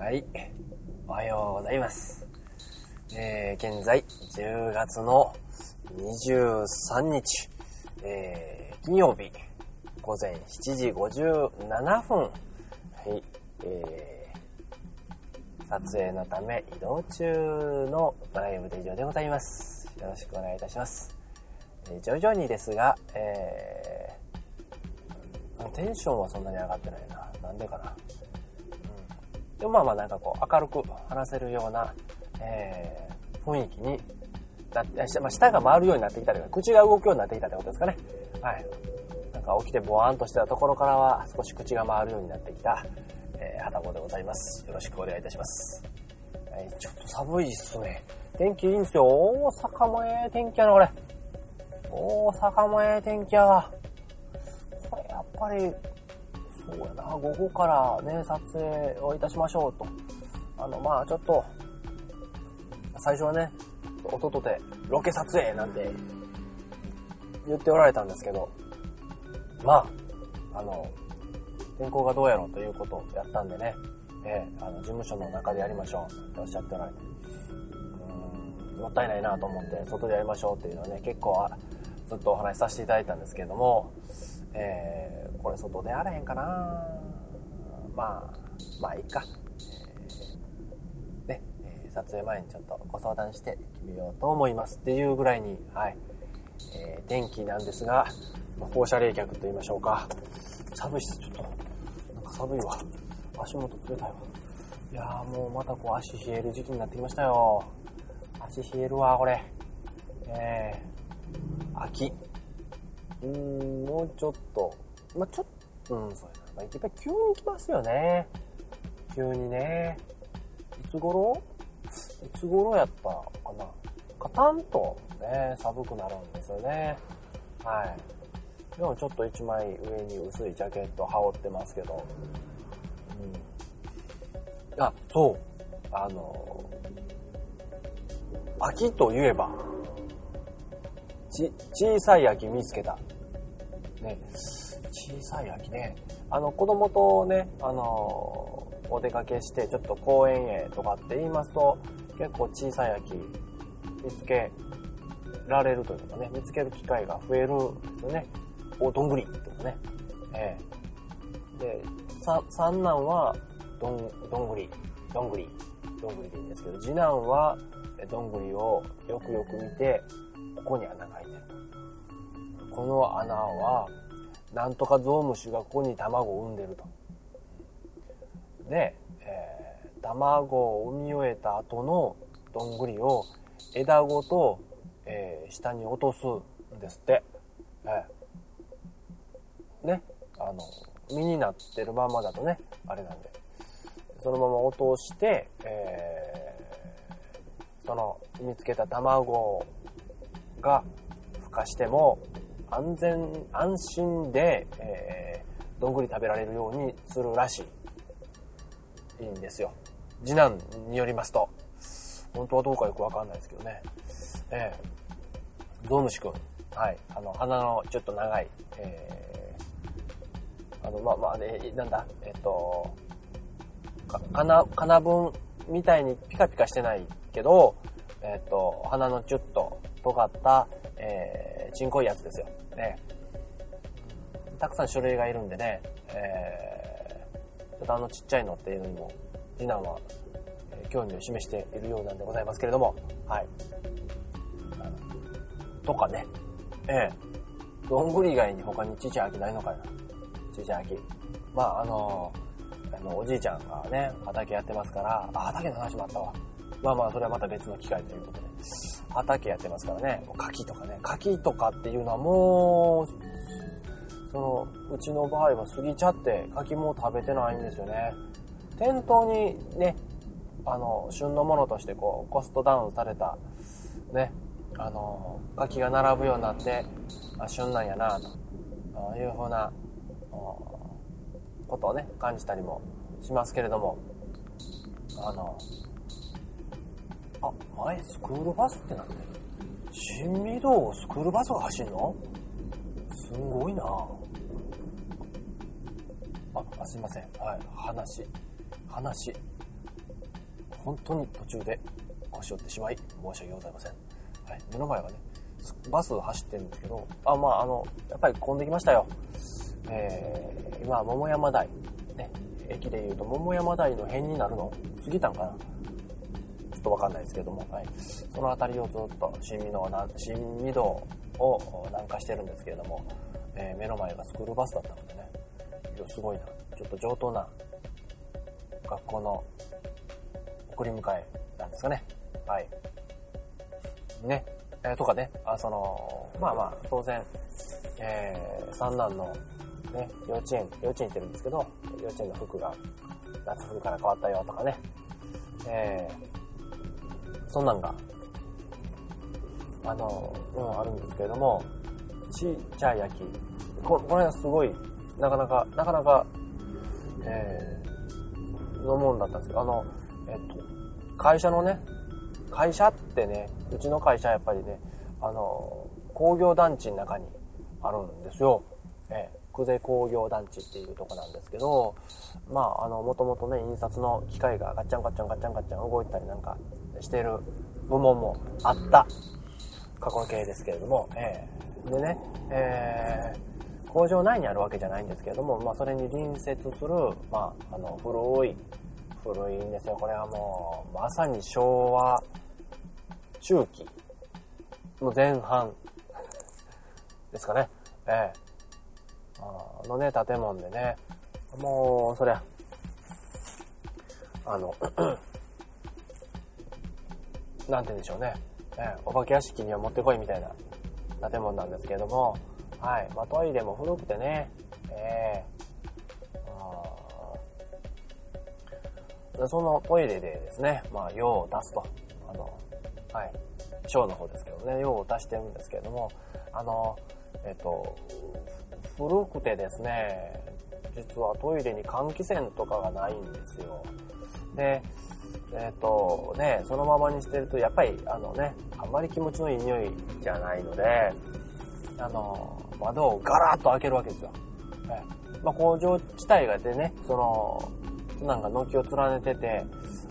はい、おはようございます。現在10月の23日、金曜日午前7時57分、はい、撮影のため移動中のドライブで以上でございます。よろしくお願いいたします。徐々にですが、テンションはそんなに上がってないな。なんでかな。でもなんかこう明るく話せるような、雰囲気になって、舌が回るようになってきたり、口が動くようになってきたってことですかね。はい。なんか起きてボワーンとしてたところからは少し口が回るようになってきた、はたぼでございます。よろしくお願いいたします。はい、ちょっと寒いっすね。天気いいんですよ。大阪も天気やな、これ。大阪も天気や。これやっぱり、そうやな、午後からね、撮影をいたしましょうと。ちょっと、最初はね、お外でロケ撮影なんて言っておられたんですけど、天候がどうやろうということをやったんでね、事務所の中でやりましょうっておっしゃっておられて、もったいないなと思って外でやりましょうっていうのはね、結構ずっとお話しさせていただいたんですけれども、これ外でやれへんかな。いいか。撮影前にちょっとご相談して決めようと思いますっていうぐらいに、はい、天気なんですが、放射冷却と言いましょうか。寒いっす、ちょっと。なんか寒いわ。足元冷たいわ。いやーもうまたこう足冷える時期になってきましたよ。足冷えるわ、これ。秋。もうちょっと、そうやな。やっぱり急に来ますよね。急にね。いつ頃やったかな。カタンとね、寒くなるんですよね。はい。でもちょっと一枚上に薄いジャケット羽織ってますけど。そう。秋といえば、小さい秋見つけた。ね。小さい秋ね。子供とね、お出かけしてちょっと公園へとかって言いますと、結構小さい秋見つけられるというかね、見つける機会が増えるんですよね。どんぐりとかね。で、三男はどんぐりでいいんですけど、次男はどんぐりをよくよく見て、ここに穴が開いてると。この穴は、なんとかゾウムシがここに卵を産んでると。で、卵を産み終えた後のどんぐりを枝ごと、下に落とすんですって。実になってるままだとね、あれなんで。そのまま落として、その見つけた卵が孵化しても安心で、どんぐり食べられるようにするらしいんですよ。次男によりますと、本当はどうかよくわかんないですけどね。ゾウムシくん、はい、鼻のちょっと長い、金分みたいにピカピカしてないけど、鼻のちょっと尖った、ちんこいやつですよ。たくさん種類がいるんでね、ちょっとちっちゃいのっていうのにも、次男は、興味を示しているようなんでございますけれども、はい。とかね、どんぐり以外に他にちっちゃい秋ないのかな。ちっちゃい秋。おじいちゃんがね、畑やってますから、畑の話もあったわ。それはまた別の機会ということで。畑やってますからね、柿とかね。柿とかっていうのはもう、うちの場合は過ぎちゃって、柿も食べてないんですよね。店頭にね、旬のものとしてコストダウンされた、ね、柿が並ぶようになって、旬なんやな、というふうな、ことをね、感じたりもしますけれども、前スクールバスってなってる。新御堂スクールバスが走るの？すごいな。すいません。はい。話。 本当に途中で腰折ってしまい、申し訳ございません。はい。目の前はね、バス走ってるんですけど、やっぱり混んできましたよ。今、桃山台。ね、駅で言うと桃山台の辺になるの過ぎたんかな、ちょっとわかんないですけども、はい。その辺りをずっと新御堂を南下してるんですけれども、目の前がスクールバスだったのでね、すごいな。ちょっと上等な学校の送り迎えなんですかね。はい。ね。とかね、当然、三男のね、幼稚園行ってるんですけど、幼稚園の服が夏服から変わったよとかね、そんなんが、あるんですけれども、ちっちゃい焼き。これはすごい、なかなか、のもんだったんですけど、会社ってね、うちの会社やっぱりね、工業団地の中にあるんですよ。久世工業団地っていうとこなんですけど、もともとね、印刷の機械がガッチャン動いたりなんかしてる部門もあった過去形ですけれども、でね、工場内にあるわけじゃないんですけれども、それに隣接する、古いんですよ。これはもう、まさに昭和中期の前半ですかね。のね、建物でね、もう、そりゃ、なんて言うんでしょうね。お化け屋敷には持ってこいみたいな建物なんですけれども、はい。トイレも古くてね、そのトイレでですね、用を出すと。はい。小の方ですけどね、用を出してるんですけれども、古くてですね、実はトイレに換気扇とかがないんですよ。で、そのままにしてると、やっぱり、あんまり気持ちのいい匂いじゃないので、窓をガラッと開けるわけですよ。工場自体がでね、なんか軒を連ねてて、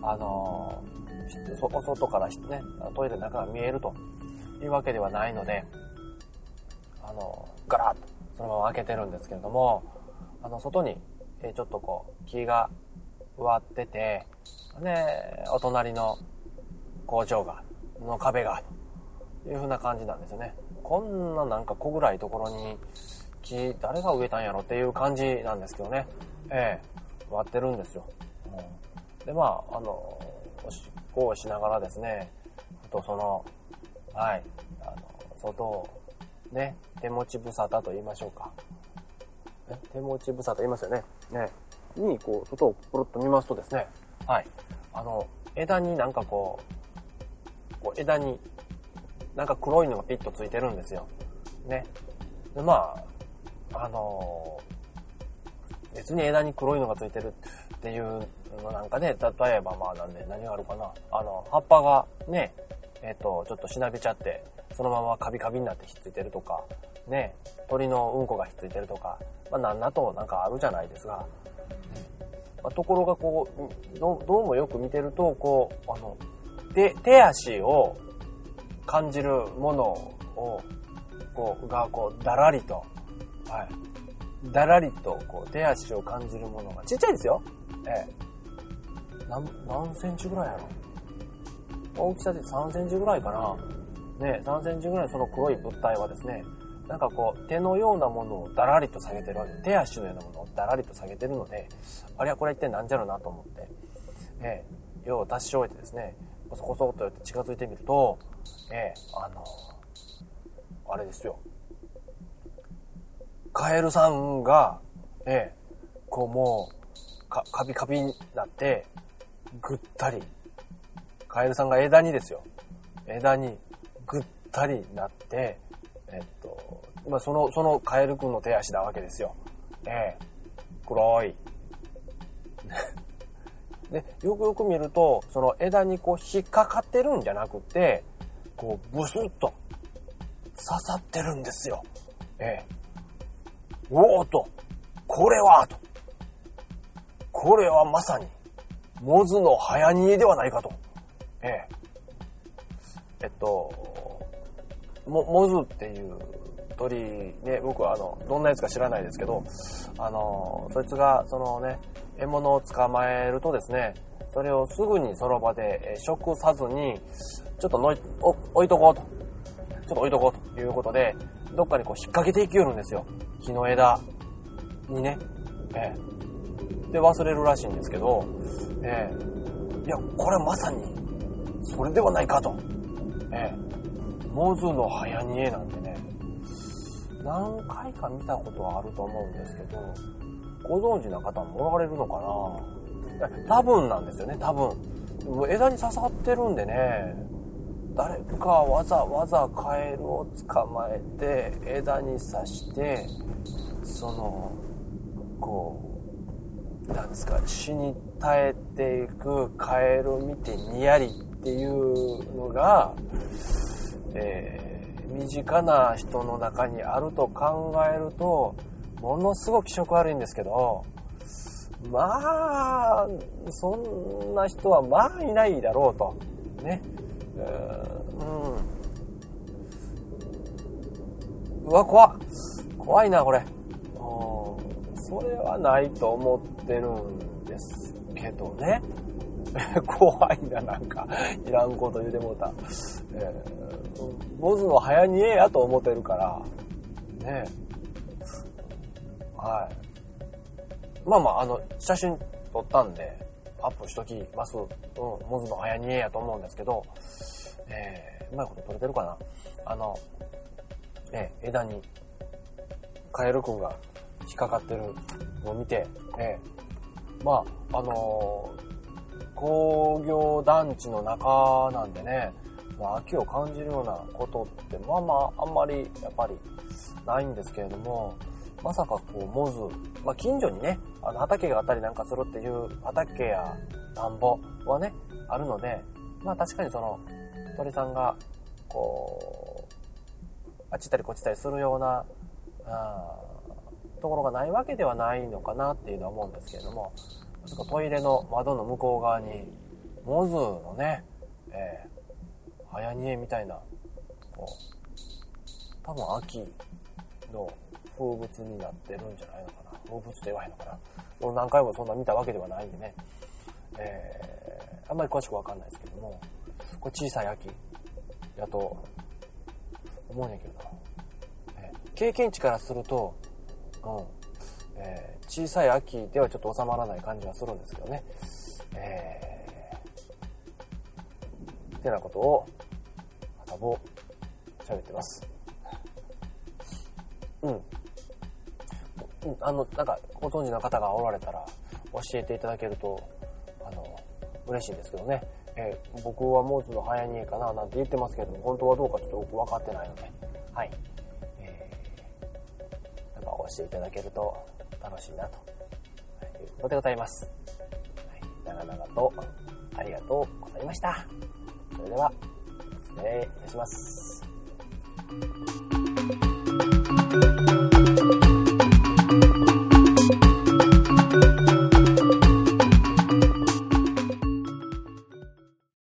外からね、トイレの中が見えるというわけではないので、ガラッとそのまま開けてるんですけれども、外に、ちょっと木が植わってて、で、お隣の工場の壁が、という風な感じなんですよね。こんななんか小暗いところに木、誰が植えたんやろっていう感じなんですけどね。割ってるんですよ。で、おしっこをしながらですね、外を、ね、手持ち無沙汰と言いましょうか。手持ち無沙汰言いますよね。外をポロッと見ますとですね、はい。枝になんか枝になんか黒いのがピッとついてるんですよ。ね。で、別に枝に黒いのがついてるっていうのなんかね、例えば何があるかな。葉っぱがね、ちょっとしなびちゃって、そのままカビカビになってひっついてるとか、ね、鳥のうんこがひっついてるとか、なんかあるじゃないですが、ところがどうもよく見てると、手足を感じるものを、だらりと、はい。だらりと、手足を感じるものが、ちっちゃいですよ。何センチぐらいやろ。大きさで3センチぐらいかな。ね、3センチぐらいその黒い物体はですね、なんか手のようなものをだらりと下げてるわけで、手足のようなものをだらりと下げてるので、あれはこれ一体なんじゃろうなと思って、用を出し終えてですね、コソコソとやって近づいてみると、あれですよ。カエルさんが、もう、カビカビになって、ぐったり。カエルさんが枝にですよ。枝にぐったりなって、そのカエルくんの手足なわけですよ。黒い。で、よくよく見ると、その枝に引っかかってるんじゃなくて、ブスッと刺さってるんですよ。おーと、これはまさに、 モズの早煮えではないかと。モズっていう鳥ね、僕はどんなやつか知らないですけど、そいつがそのね、獲物を捕まえるとですね、それをすぐにその場で食さずに、ちょっと置いとこうと。ちょっと置いとこうということで、どっかにこう引っ掛けていきよるんですよ。木の枝にね。で、忘れるらしいんですけど、いや、これまさに、それではないかと。モズの早煮えなんてね、何回か見たことはあると思うんですけど、ご存知な方もおられるのかな？多分なんですよね、多分。枝に刺さってるんでね、誰かわざわざカエルを捕まえて、枝に刺して、なんですか、死に絶えていくカエルを見てにやりっていうのが、身近な人の中にあると考えると、ものすごく気色悪いんですけど、まあ、そんな人はまあいないだろうと。ね。うわ、怖いな、これ。それはないと思ってるんですけどね。怖いな、なんか。いらんこと言うてもうた。モズの早煮えやと思ってるから。ね。はい。まあ、写真撮ったんで、アップしときます。モズの早煮えやと思うんですけど、うまいこと撮れてるかな？枝に、カエルくんが引っかかってるのを見て、工業団地の中なんでね、秋を感じるようなことって、あんまり、やっぱり、ないんですけれども、まさかモズ、近所にね、畑があったりなんかするっていう畑や田んぼはね、あるので、確かにその、鳥さんが、あっち行ったりこっち行ったりするような、ところがないわけではないのかなっていうのは思うんですけれども、トイレの窓の向こう側に、モズのね、早煮えみたいな、多分秋の風物になってるんじゃないのかな。風物って言わへんのかな。俺何回もそんな見たわけではないんでね。あんまり詳しくわかんないですけども、これ小さい秋やと思うんやけどな。経験値からすると、小さい秋ではちょっと収まらない感じはするんですけどね。ってなことを、はたぼ喋ってます。なんか、ご存知の方がおられたら、教えていただけると、嬉しいんですけどね。僕はモズの早煮えかななんて言ってますけども、本当はどうかちょっと僕分かってないので、はい。なんか教えていただけると楽しいなということでございます。はい、長々とありがとうございました。それでは、失礼いたします。